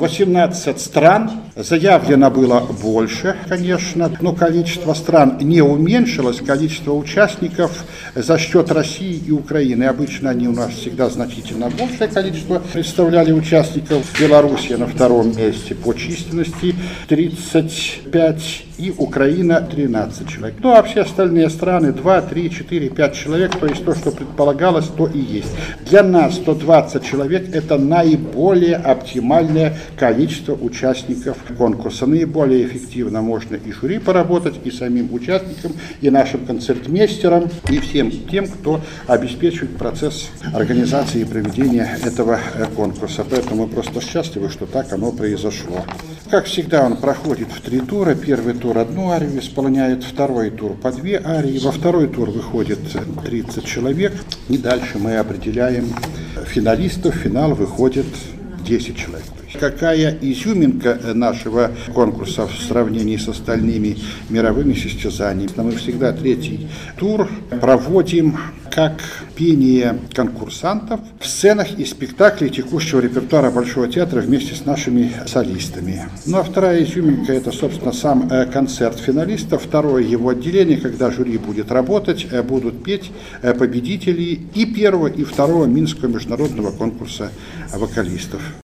18 стран. Заявлено было больше, конечно, но количество стран не уменьшилось, количество участников за счет России и Украины. Обычно они у нас всегда значительно большее количество представляли участников. Белоруссия на втором месте по численности 35 и Украина 13 человек. Ну а все остальные страны 2, 3, 4, 5 человек, то есть то, что предполагалось, то и есть. Для нас 120 человек это наиболее оптимальное количество участников конкурса. Наиболее эффективно можно и жюри поработать, и самим участникам, и нашим концертмейстерам, и всем тем, кто обеспечивает процесс организации и проведения этого конкурса. Поэтому мы просто счастливы, что так оно произошло. Как всегда, он проходит в 3 тура. Первый тур одну арию исполняет, второй тур по 2 арии. Во второй тур выходит 30 человек. И дальше мы определяем финалистов. В финал выходит 10 человек. Какая изюминка нашего конкурса в сравнении с остальными мировыми состязаниями? Мы всегда 3-й тур проводим как пение конкурсантов в сценах и спектаклей текущего репертуара Большого театра вместе с нашими солистами. Ну а вторая изюминка – это, собственно, сам концерт финалистов, второе его отделение, когда жюри будет работать, будут петь победители и первого, и второго Минского международного конкурса вокалистов.